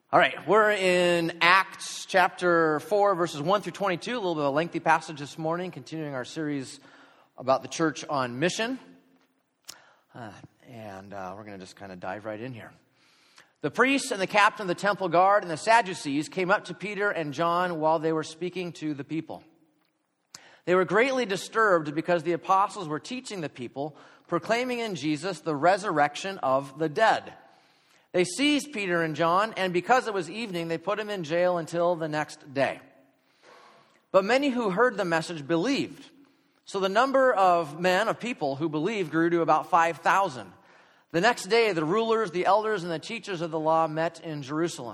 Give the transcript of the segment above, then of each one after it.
All right, we're in Acts chapter 4, verses 1 through 22, a little bit of a lengthy passage this morning, continuing our series about the church on mission. And we're going to just kind of dive right in here. The priests and the captain of the temple guard and the Sadducees came up to Peter and John while they were speaking to the people. They were greatly disturbed because the apostles were teaching the people, proclaiming in Jesus the resurrection of the dead. They seized Peter and John, and because it was evening, they put them in jail until the next day. But many who heard the message believed. So the number of people who believed grew to about 5,000. The next day, the rulers, the elders, and the teachers of the law met in Jerusalem.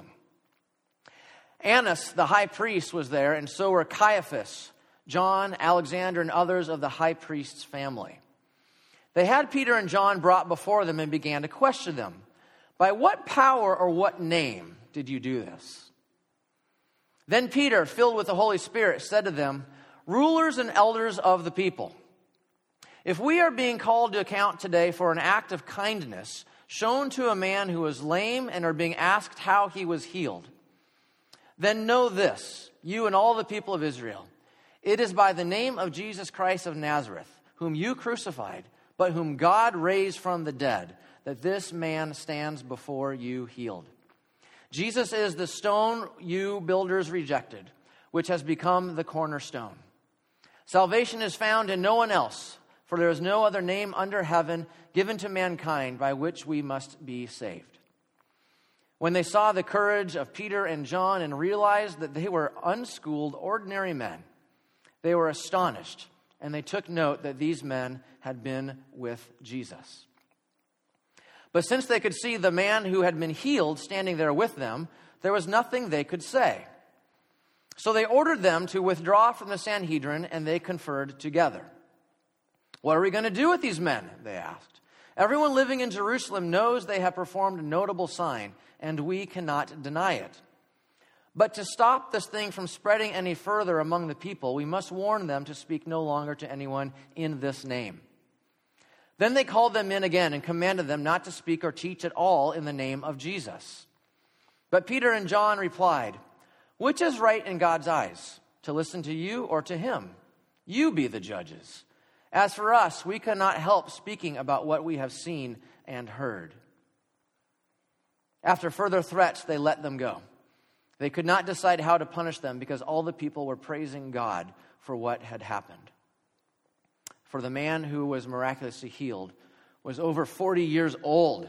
Annas, the high priest, was there, and so were Caiaphas, John, Alexander, and others of the high priest's family. They had Peter and John brought before them and began to question them. By what power or what name did you do this? Then Peter, filled with the Holy Spirit, said to them, rulers and elders of the people, if we are being called to account today for an act of kindness shown to a man who was lame and are being asked how he was healed, then know this, you and all the people of Israel, it is by the name of Jesus Christ of Nazareth, whom you crucified, but whom God raised from the dead, that this man stands before you healed. Jesus is the stone you builders rejected, which has become the cornerstone. Salvation is found in no one else, for there is no other name under heaven given to mankind by which we must be saved. When they saw the courage of Peter and John and realized that they were unschooled, ordinary men, they were astonished, and they took note that these men had been with Jesus. But since they could see the man who had been healed standing there with them, there was nothing they could say. So they ordered them to withdraw from the Sanhedrin, and they conferred together. What are we going to do with these men? They asked. Everyone living in Jerusalem knows they have performed a notable sign, and we cannot deny it. But to stop this thing from spreading any further among the people, we must warn them to speak no longer to anyone in this name. Then they called them in again and commanded them not to speak or teach at all in the name of Jesus. But Peter and John replied, which is right in God's eyes, to listen to you or to him? You be the judges. As for us, we cannot help speaking about what we have seen and heard. After further threats, they let them go. They could not decide how to punish them because all the people were praising God for what had happened. For the man who was miraculously healed was over 40 years old.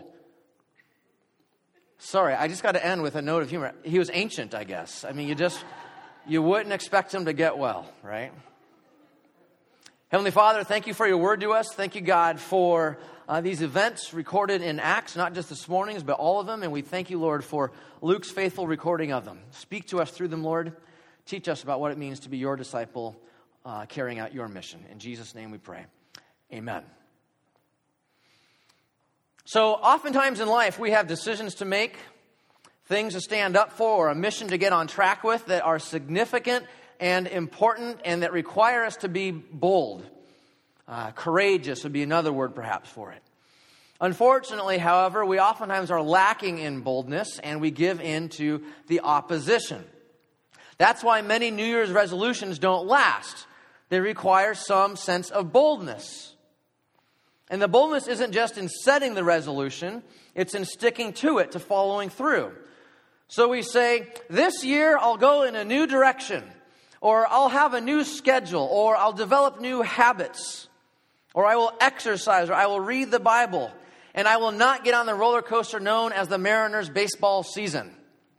Sorry, I just got to end with a note of humor. He was ancient, I guess. I mean, you wouldn't expect him to get well, right? Heavenly Father, thank you for your word to us. Thank you, God, for these events recorded in Acts, not just this morning's, but all of them. And we thank you, Lord, for Luke's faithful recording of them. Speak to us through them, Lord. Teach us about what it means to be your disciple, carrying out your mission. In Jesus' name we pray. Amen. So oftentimes in life we have decisions to make, things to stand up for, or a mission to get on track with that are significant and important and that require us to be bold. Courageous would be another word perhaps for it. Unfortunately, however, we oftentimes are lacking in boldness and we give in to the opposition. That's why many New Year's resolutions don't last. They require some sense of boldness. And the boldness isn't just in setting the resolution, it's in sticking to it, to following through. So we say, this year I'll go in a new direction, or I'll have a new schedule, or I'll develop new habits, or I will exercise, or I will read the Bible, and I will not get on the roller coaster known as the Mariners baseball season.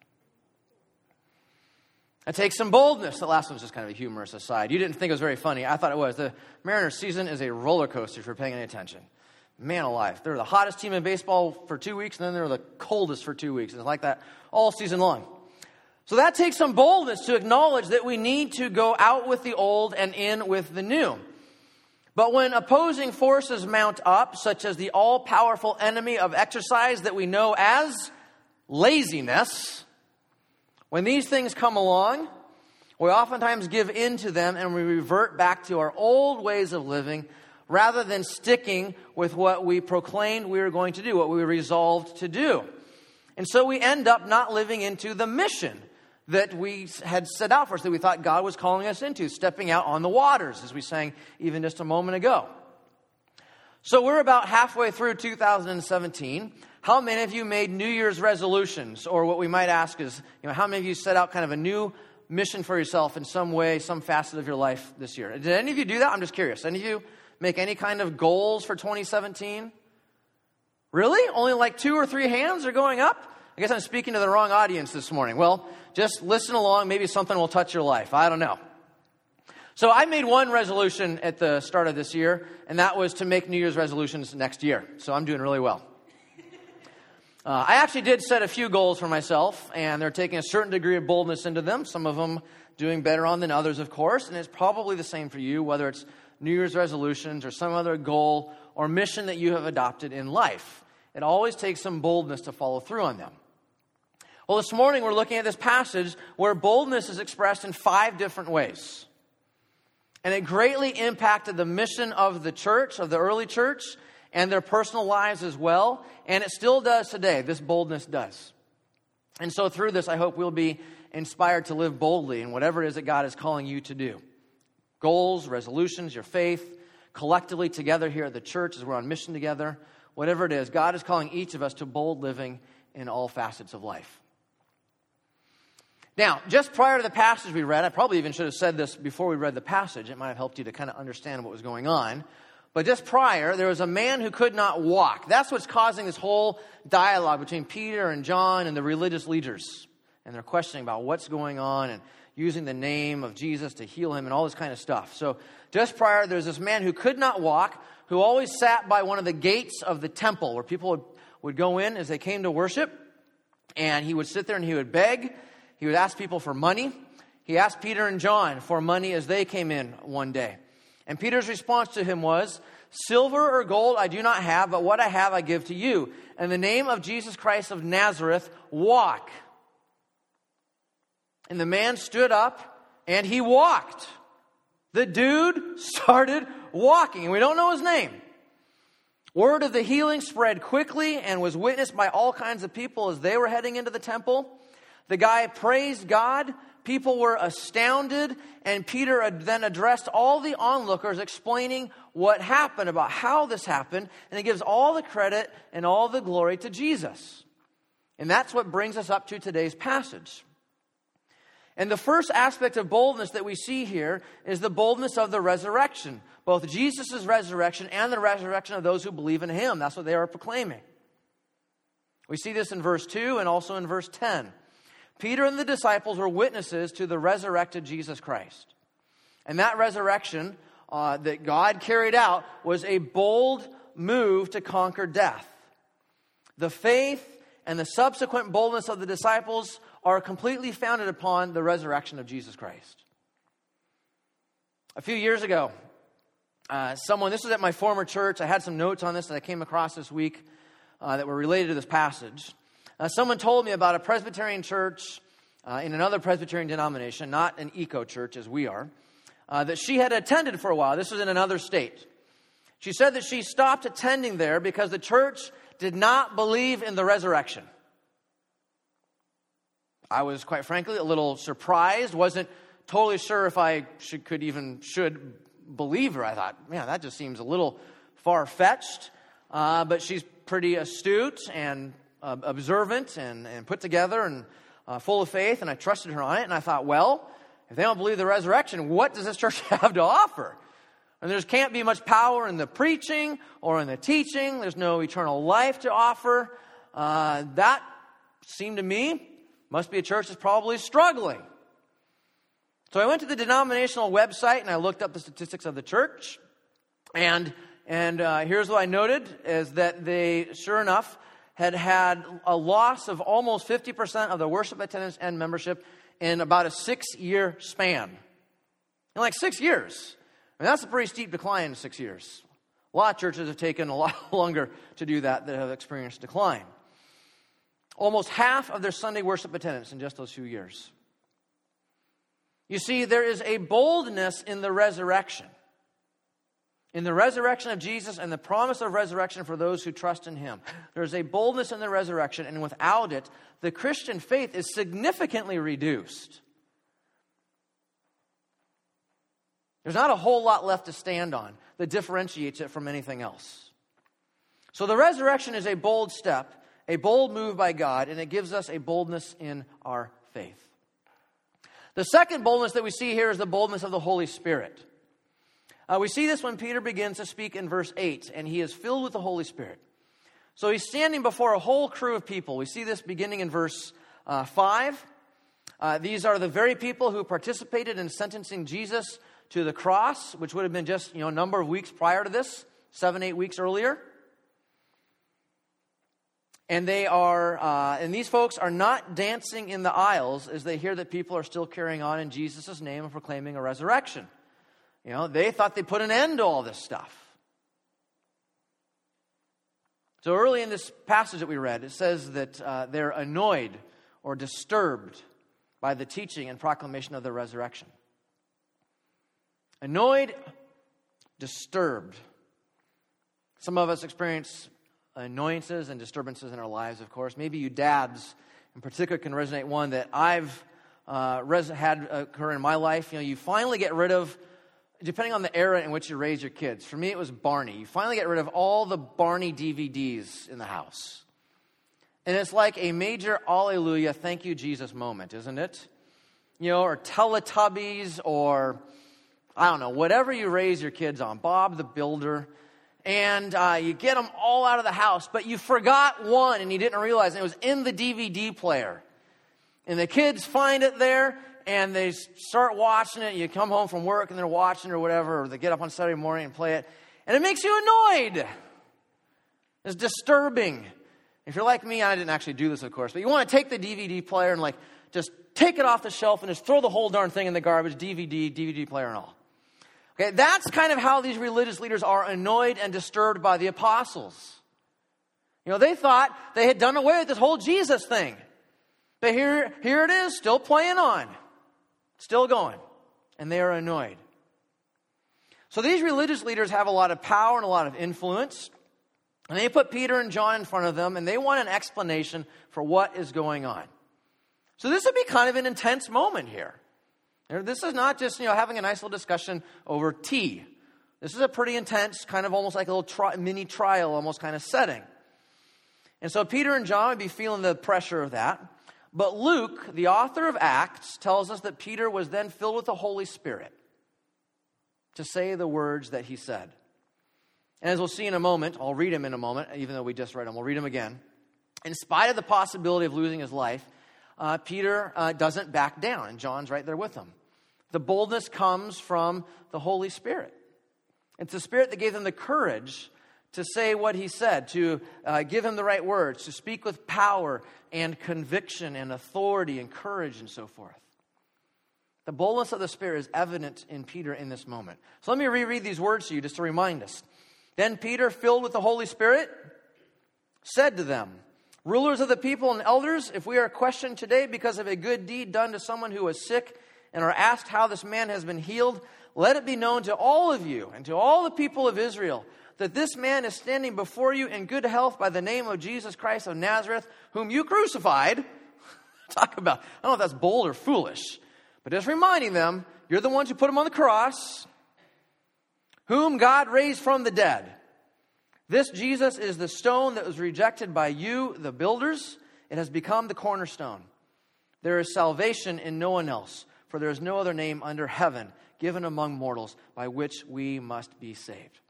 It takes some boldness. The last one was just kind of a humorous aside. You didn't think it was very funny. I thought it was. The Mariners season is a roller coaster if you're paying any attention. Man alive. They're the hottest team in baseball for 2 weeks, and then they're the coldest for 2 weeks. It's like that all season long. So that takes some boldness to acknowledge that we need to go out with the old and in with the new. But when opposing forces mount up, such as the all-powerful enemy of exercise that we know as laziness, when these things come along, we oftentimes give in to them and we revert back to our old ways of living rather than sticking with what we proclaimed we were going to do, what we resolved to do. And so we end up not living into the mission that we had set out for us, that we thought God was calling us into, stepping out on the waters, as we sang even just a moment ago. So we're about halfway through 2017. How many of you made New Year's resolutions? Or what we might ask is, how many of you set out kind of a new mission for yourself in some way, some facet of your life this year? Did any of you do that? I'm just curious. Any of you make any kind of goals for 2017? Really? Only like 2 or 3 hands are going up? I guess I'm speaking to the wrong audience this morning. Well, just listen along. Maybe something will touch your life. I don't know. So I made one resolution at the start of this year, and that was to make New Year's resolutions next year. So I'm doing really well. I actually did set a few goals for myself, and they're taking a certain degree of boldness into them. Some of them doing better on than others, of course. And it's probably the same for you, whether it's New Year's resolutions or some other goal or mission that you have adopted in life. It always takes some boldness to follow through on them. Well, this morning we're looking at this passage where boldness is expressed in 5 different ways. And it greatly impacted the mission of the church, of the early church, and their personal lives as well. And it still does today. This boldness does. And so through this, I hope we'll be inspired to live boldly in whatever it is that God is calling you to do. Goals, resolutions, your faith, collectively together here at the church as we're on mission together. Whatever it is, God is calling each of us to bold living in all facets of life. Now, just prior to the passage we read, I probably even should have said this before we read the passage. It might have helped you to kind of understand what was going on. But just prior, there was a man who could not walk. That's what's causing this whole dialogue between Peter and John and the religious leaders. And they're questioning about what's going on and using the name of Jesus to heal him and all this kind of stuff. So just prior, there's this man who could not walk, who always sat by one of the gates of the temple where people would go in as they came to worship. And he would sit there and he would beg. He would ask people for money. He asked Peter and John for money as they came in one day. And Peter's response to him was, "Silver or gold I do not have, but what I have I give to you. In the name of Jesus Christ of Nazareth, walk." And the man stood up and he walked. The dude started walking, and we don't know his name. Word of the healing spread quickly and was witnessed by all kinds of people as they were heading into the temple. The guy praised God. People were astounded, and Peter then addressed all the onlookers, explaining what happened, about how this happened, and he gives all the credit and all the glory to Jesus. And that's what brings us up to today's passage. And the first aspect of boldness that we see here is the boldness of the resurrection, both Jesus' resurrection and the resurrection of those who believe in him. That's what they are proclaiming. We see this in verse 2 and also in verse 10. Peter and the disciples were witnesses to the resurrected Jesus Christ. And that resurrection that God carried out was a bold move to conquer death. The faith and the subsequent boldness of the disciples are completely founded upon the resurrection of Jesus Christ. A few years ago, this was at my former church. I had some notes on this that I came across this week that were related to this passage. Someone told me about a Presbyterian church in another Presbyterian denomination, not an eco church as we are, that she had attended for a while. This was in another state. She said that she stopped attending there because the church did not believe in the resurrection. I was, quite frankly, a little surprised. Wasn't totally sure if I should believe her. I thought, man, that just seems a little far-fetched. But she's pretty astute and observant and put together and full of faith, and I trusted her on it. And I thought, well, if they don't believe the resurrection, what does this church have to offer? And there can't be much power in the preaching or in the teaching. There's no eternal life to offer. That seemed to me must be a church that's probably struggling. So I went to the denominational website and I looked up the statistics of the church. And here's what I noted, is that they, sure enough, had a loss of almost 50% of their worship attendance and membership in about a 6-year span. In like 6 years. I mean, that's a pretty steep decline in 6 years. A lot of churches have taken a lot longer to do that have experienced decline. Almost half of their Sunday worship attendance in just those few years. You see, there is a boldness in the resurrection. in the resurrection of Jesus and the promise of resurrection for those who trust in him. There's a boldness in the resurrection, and without it, the Christian faith is significantly reduced. There's not a whole lot left to stand on that differentiates it from anything else. So the resurrection is a bold step, a bold move by God, and it gives us a boldness in our faith. The second boldness that we see here is the boldness of the Holy Spirit. We see this when Peter begins to speak in verse 8, and he is filled with the Holy Spirit. So he's standing before a whole crew of people. We see this beginning in verse 5. These are the very people who participated in sentencing Jesus to the cross, which would have been just a number of weeks prior to this, 7-8 weeks earlier. And these folks are not dancing in the aisles as they hear that people are still carrying on in Jesus' name and proclaiming a resurrection. They thought they put an end to all this stuff. So early in this passage that we read, it says that they're annoyed or disturbed by the teaching and proclamation of the resurrection. Annoyed, disturbed. Some of us experience annoyances and disturbances in our lives, of course. Maybe you dads in particular can resonate one that I've had occur in my life. You finally get rid of, depending on the era in which you raise your kids. For me, it was Barney. You finally get rid of all the Barney DVDs in the house. And it's like a major hallelujah, thank you, Jesus moment, isn't it? Or Teletubbies, or I don't know, whatever you raise your kids on, Bob the Builder. And you get them all out of the house, but you forgot one and you didn't realize it was in the DVD player. And the kids find it there and they start watching it. You come home from work and they're watching it or whatever, or they get up on Saturday morning and play it. And it makes you annoyed. It's disturbing. If you're like me, I didn't actually do this, of course, but you want to take the DVD player and just take it off the shelf and just throw the whole darn thing in the garbage, DVD player and all. Okay, that's kind of how these religious leaders are annoyed and disturbed by the apostles. They thought they had done away with this whole Jesus thing. But here it is, still playing on. Still going. And they are annoyed. So these religious leaders have a lot of power and a lot of influence. And they put Peter and John in front of them, and they want an explanation for what is going on. So this would be kind of an intense moment here. This is not just, having a nice little discussion over tea. This is a pretty intense, kind of almost like a little mini trial almost kind of setting. And so Peter and John would be feeling the pressure of that. But Luke, the author of Acts, tells us that Peter was then filled with the Holy Spirit to say the words that he said. And as we'll see in a moment, I'll read him in a moment, even though we just read him, we'll read him again. In spite of the possibility of losing his life, Peter doesn't back down, and John's right there with him. The boldness comes from the Holy Spirit. It's the Spirit that gave him the courage to say what he said, to give him the right words, to speak with power and conviction and authority and courage and so forth. The boldness of the Spirit is evident in Peter in this moment. So let me reread these words to you just to remind us. Then Peter, filled with the Holy Spirit, said to them, "Rulers of the people and elders, if we are questioned today because of a good deed done to someone who was sick and are asked how this man has been healed, let it be known to all of you and to all the people of Israel that this man is standing before you in good health by the name of Jesus Christ of Nazareth, whom you crucified." Talk about, I don't know if that's bold or foolish, but just reminding them, you're the ones who put him on the cross, whom God raised from the dead. This Jesus is the stone that was rejected by you, the builders. It has become the cornerstone. There is salvation in no one else, for there is no other name under heaven given among mortals by which we must be saved.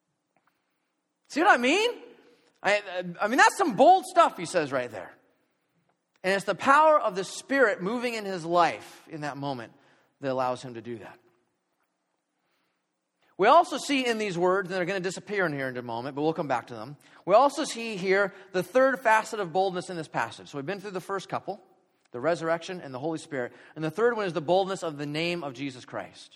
See what I mean? I mean, that's some bold stuff he says right there. And it's the power of the Spirit moving in his life in that moment that allows him to do that. We also see in these words, and they're going to disappear in here in a moment, but we'll come back to them. We also see here the third facet of boldness in this passage. So we've been through the first couple, the resurrection and the Holy Spirit. And the third one is the boldness of the name of Jesus Christ.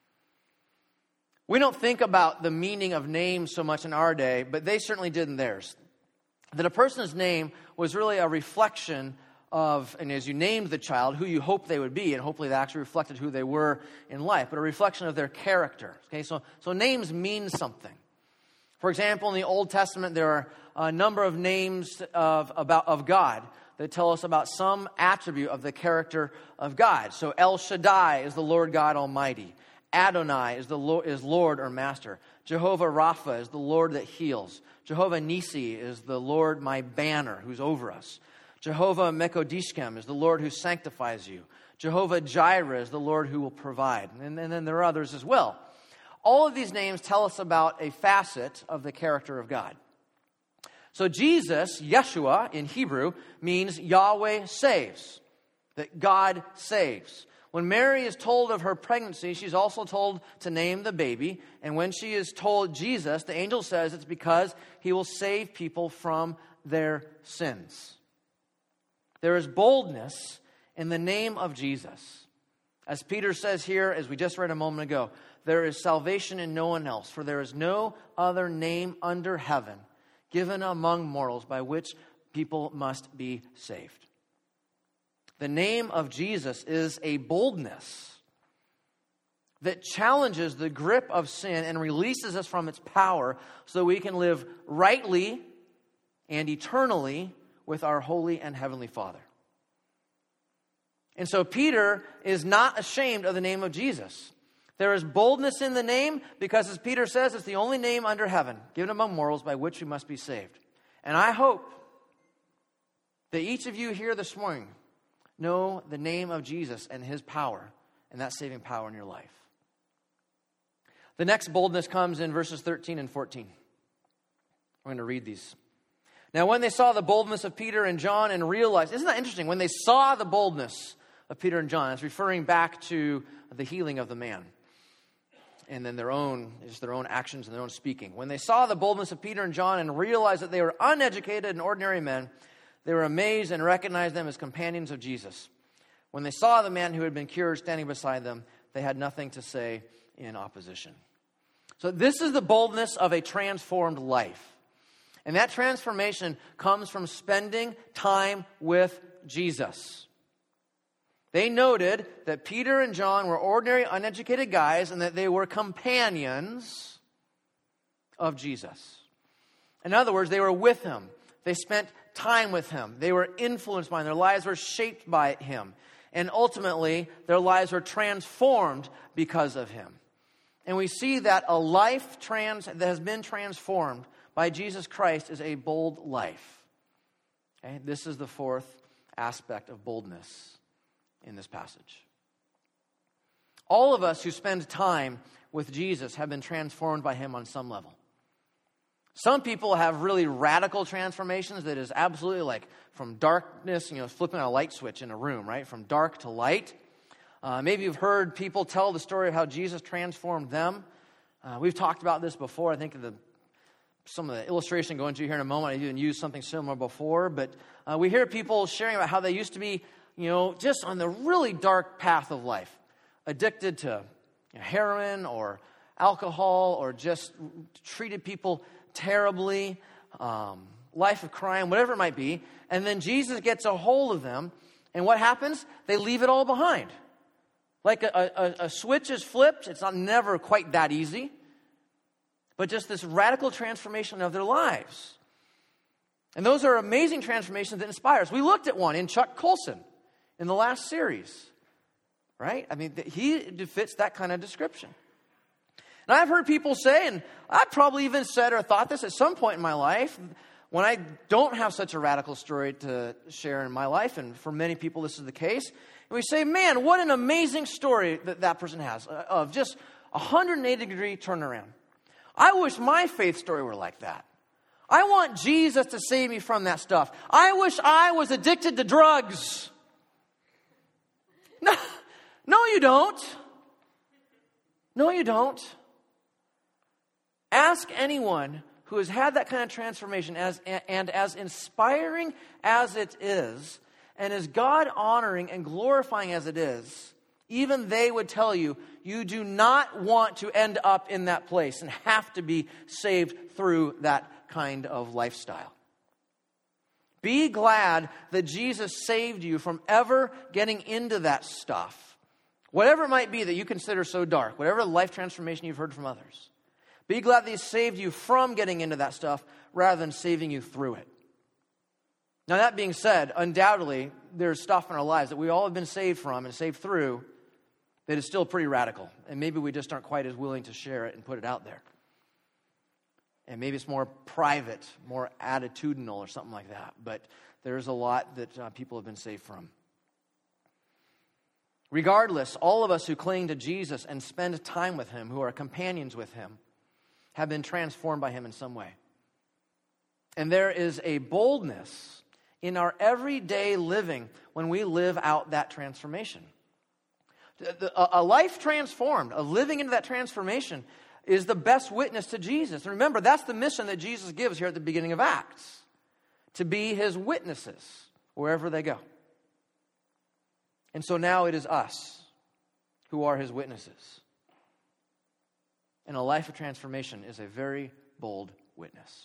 We don't think about the meaning of names so much in our day, but they certainly did in theirs. That a person's name was really a reflection and as you named the child, who you hope they would be, and hopefully that actually reflected who they were in life, but a reflection of their character. Okay, so names mean something. For example, in the Old Testament, there are a number of names of God that tell us about some attribute of the character of God. So El Shaddai is the Lord God Almighty. Adonai is Lord or Master. Jehovah Rapha is the Lord that heals. Jehovah Nisi is the Lord my banner who's over us. Jehovah Mekodishkem is the Lord who sanctifies you. Jehovah Jireh is the Lord who will provide. And then there are others as well. All of these names tell us about a facet of the character of God. So Jesus, Yeshua in Hebrew, means Yahweh saves, that God saves. When Mary is told of her pregnancy, she's also told to name the baby. And when she is told Jesus, the angel says it's because he will save people from their sins. There is boldness in the name of Jesus. As Peter says here, as we just read a moment ago, there is salvation in no one else, for there is no other name under heaven given among mortals by which people must be saved. The name of Jesus is a boldness that challenges the grip of sin and releases us from its power so we can live rightly and eternally with our holy and heavenly Father. And so Peter is not ashamed of the name of Jesus. There is boldness in the name because, as Peter says, it's the only name under heaven given among mortals by which we must be saved. And I hope that each of you here this morning know the name of Jesus and his power and that saving power in your life. The next boldness comes in verses 13 and 14. We're going to read these. Now, when they saw the boldness of Peter and John and realized, isn't that interesting? When they saw the boldness of Peter and John, it's referring back to the healing of the man. And then their own actions and their own speaking. When they saw the boldness of Peter and John and realized that they were uneducated and ordinary men, they were amazed and recognized them as companions of Jesus. When they saw the man who had been cured standing beside them, they had nothing to say in opposition. So this is the boldness of a transformed life. And that transformation comes from spending time with Jesus. They noted that Peter and John were ordinary, uneducated guys and that they were companions of Jesus. In other words, they were with him. They spent time with him. They were influenced by him. Their lives were shaped by him. And ultimately, their lives were transformed because of him. And we see that a life that has been transformed by Jesus Christ is a bold life. Okay? This is the fourth aspect of boldness in this passage. All of us who spend time with Jesus have been transformed by him on some level. Some people have really radical transformations that is absolutely like from darkness, flipping a light switch in a room, right? From dark to light. Maybe you've heard people tell the story of how Jesus transformed them. We've talked about this before. I think some of the illustration going to here in a moment, I even used something similar before. But we hear people sharing about how they used to be, just on the really dark path of life. Addicted to heroin or alcohol or just treated people terribly, life of crime, whatever it might be. And then Jesus gets a hold of them. And what happens? They leave it all behind. Like a switch is flipped. It's never quite that easy. But just this radical transformation of their lives. And those are amazing transformations that inspire us. We looked at one in Chuck Colson in the last series. Right? I mean, he fits that kind of description. And I've heard people say, and I've probably even said or thought this at some point in my life, when I don't have such a radical story to share in my life, and for many people this is the case, and we say, man, what an amazing story that person has of just 180-degree turnaround. I wish my faith story were like that. I want Jesus to save me from that stuff. I wish I was addicted to drugs. No, you don't. No, you don't. Ask anyone who has had that kind of transformation, and as inspiring as it is, and as God-honoring and glorifying as it is, even they would tell you, you do not want to end up in that place and have to be saved through that kind of lifestyle. Be glad that Jesus saved you from ever getting into that stuff. Whatever it might be that you consider so dark, whatever life transformation you've heard from others. Be glad that He saved you from getting into that stuff rather than saving you through it. Now, that being said, undoubtedly, there's stuff in our lives that we all have been saved from and saved through that is still pretty radical. And maybe we just aren't quite as willing to share it and put it out there. And maybe it's more private, more attitudinal or something like that. But there's a lot that people have been saved from. Regardless, all of us who cling to Jesus and spend time with Him, who are companions with Him, have been transformed by Him in some way. And there is a boldness in our everyday living when we live out that transformation. A life transformed, a living into that transformation, is the best witness to Jesus. And remember, that's the mission that Jesus gives here at the beginning of Acts. To be His witnesses wherever they go. And so now it is us who are His witnesses. And a life of transformation is a very bold witness.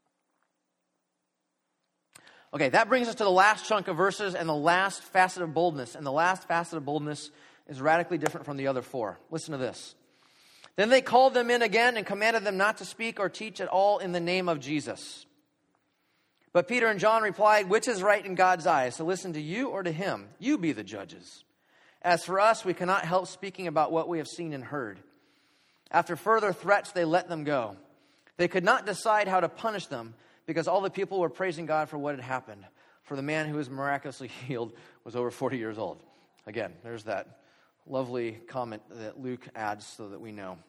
Okay, that brings us to the last chunk of verses and the last facet of boldness. And the last facet of boldness is radically different from the other four. Listen to this. Then they called them in again and commanded them not to speak or teach at all in the name of Jesus. But Peter and John replied, which is right in God's eyes, to listen to you or to Him? You be the judges. As for us, we cannot help speaking about what we have seen and heard. After further threats, they let them go. They could not decide how to punish them because all the people were praising God for what had happened. For the man who was miraculously healed was over 40 years old. Again, there's that lovely comment that Luke adds so that we know.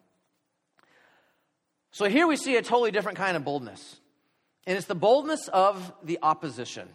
So here we see a totally different kind of boldness. And it's the boldness of the opposition.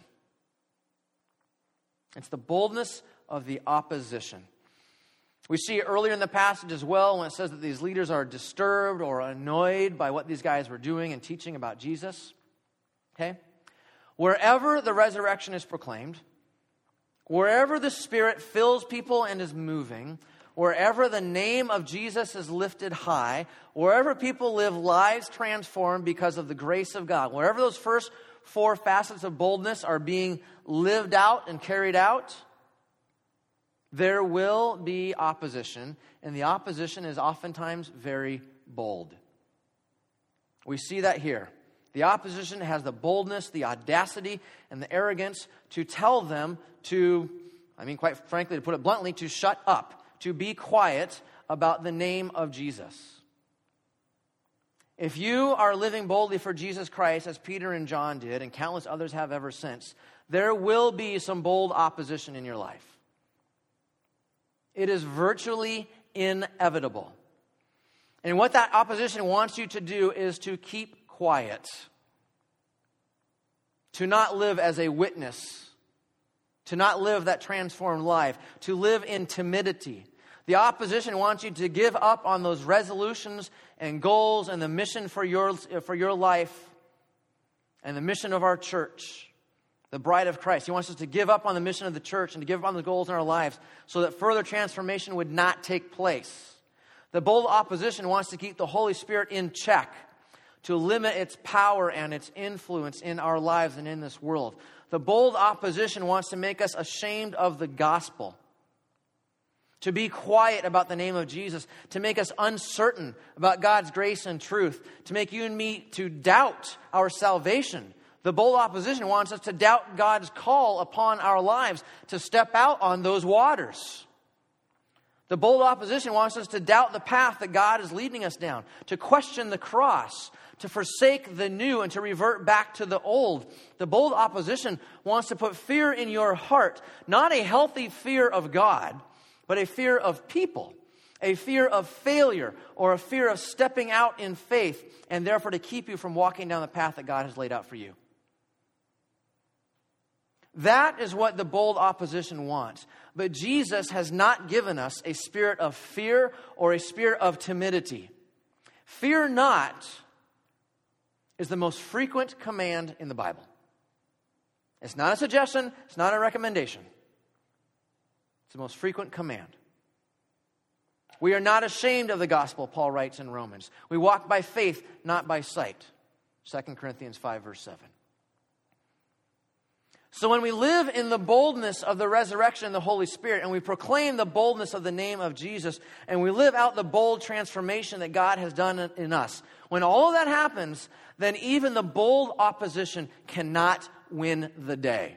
It's the boldness of the opposition. We see earlier in the passage as well when it says that these leaders are disturbed or annoyed by what these guys were doing and teaching about Jesus. Okay? Wherever the resurrection is proclaimed, wherever the Spirit fills people and is moving, wherever the name of Jesus is lifted high, wherever people live lives transformed because of the grace of God, wherever those first four facets of boldness are being lived out and carried out, there will be opposition, and the opposition is oftentimes very bold. We see that here. The opposition has the boldness, the audacity, and the arrogance to tell them to, quite frankly, to put it bluntly, to shut up, to be quiet about the name of Jesus. If you are living boldly for Jesus Christ, as Peter and John did, and countless others have ever since, there will be some bold opposition in your life. It is virtually inevitable. And what that opposition wants you to do is to keep quiet. To not live as a witness. To not live that transformed life. To live in timidity. The opposition wants you to give up on those resolutions and goals and the mission for your life and the mission of our church, the bride of Christ. He wants us to give up on the mission of the church and to give up on the goals in our lives so that further transformation would not take place. The bold opposition wants to keep the Holy Spirit in check, to limit its power and its influence in our lives and in this world. The bold opposition wants to make us ashamed of the gospel, to be quiet about the name of Jesus, to make us uncertain about God's grace and truth, to make you and me to doubt our salvation. The bold opposition wants us to doubt God's call upon our lives, to step out on those waters. The bold opposition wants us to doubt the path that God is leading us down, to question the cross, to forsake the new and to revert back to the old. The bold opposition wants to put fear in your heart, not a healthy fear of God, but a fear of people, a fear of failure, or a fear of stepping out in faith, and therefore to keep you from walking down the path that God has laid out for you. That is what the bold opposition wants. But Jesus has not given us a spirit of fear or a spirit of timidity. Fear not is the most frequent command in the Bible. It's not a suggestion, it's not a recommendation. It's the most frequent command. We are not ashamed of the gospel, Paul writes in Romans. We walk by faith, not by sight. 2 Corinthians 5, verse 7. So when we live in the boldness of the resurrection and the Holy Spirit, and we proclaim the boldness of the name of Jesus, and we live out the bold transformation that God has done in us, when all of that happens, then even the bold opposition cannot win the day.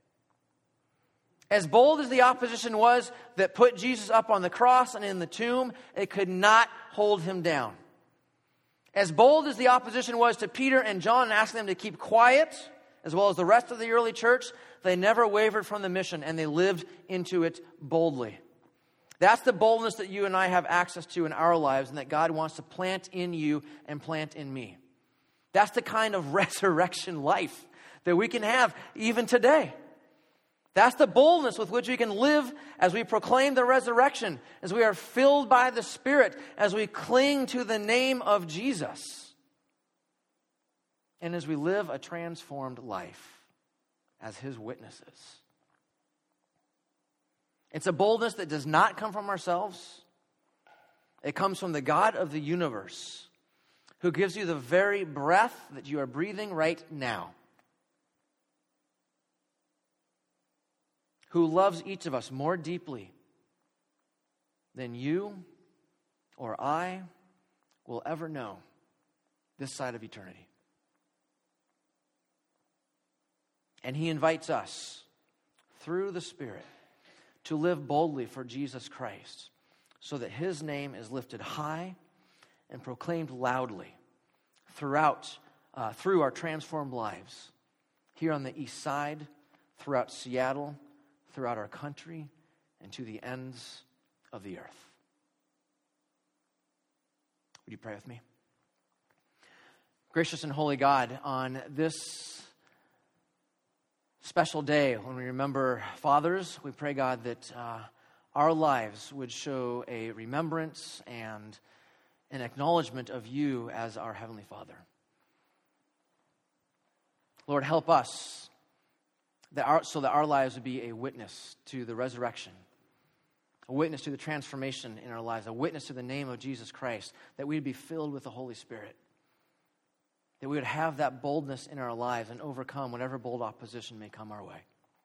As bold as the opposition was that put Jesus up on the cross and in the tomb, it could not hold him down. As bold as the opposition was to Peter and John and asking them to keep quiet, as well as the rest of the early church, they never wavered from the mission and they lived into it boldly. That's the boldness that you and I have access to in our lives and that God wants to plant in you and plant in me. That's the kind of resurrection life that we can have even today. That's the boldness with which we can live as we proclaim the resurrection, as we are filled by the Spirit, as we cling to the name of Jesus. And as we live a transformed life as his witnesses. It's a boldness that does not come from ourselves. It comes from the God of the universe, who gives you the very breath that you are breathing right now. Who loves each of us more deeply than you or I will ever know this side of eternity. And he invites us, through the Spirit, to live boldly for Jesus Christ, so that his name is lifted high and proclaimed loudly through our transformed lives, here on the east side, throughout Seattle, throughout our country, and to the ends of the earth. Would you pray with me? Gracious and holy God, on this special day when we remember fathers, we pray, God, that our lives would show a remembrance and an acknowledgement of you as our Heavenly Father. Lord, help us so that our lives would be a witness to the resurrection, a witness to the transformation in our lives, a witness to the name of Jesus Christ, that we'd be filled with the Holy Spirit, that we would have that boldness in our lives and overcome whatever bold opposition may come our way.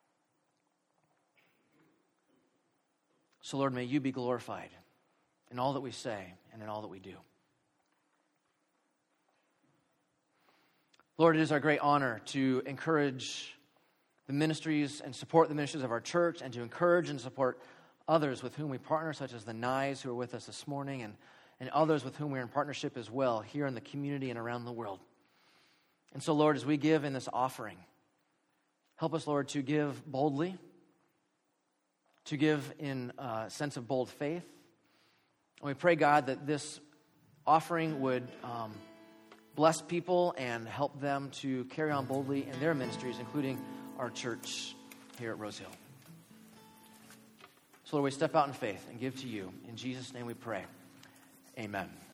So, Lord, may you be glorified in all that we say and in all that we do. Lord, it is our great honor to encourage the ministries and support the ministries of our church, and to encourage and support others with whom we partner, such as the Nyes who are with us this morning, and others with whom we're in partnership as well here in the community and around the world. And so, Lord, as we give in this offering, help us, Lord, to give boldly, to give in a sense of bold faith. And we pray, God, that this offering would bless people and help them to carry on boldly in their ministries, including our church here at Rose Hill. So, Lord, we step out in faith and give to you. In Jesus' name we pray. Amen.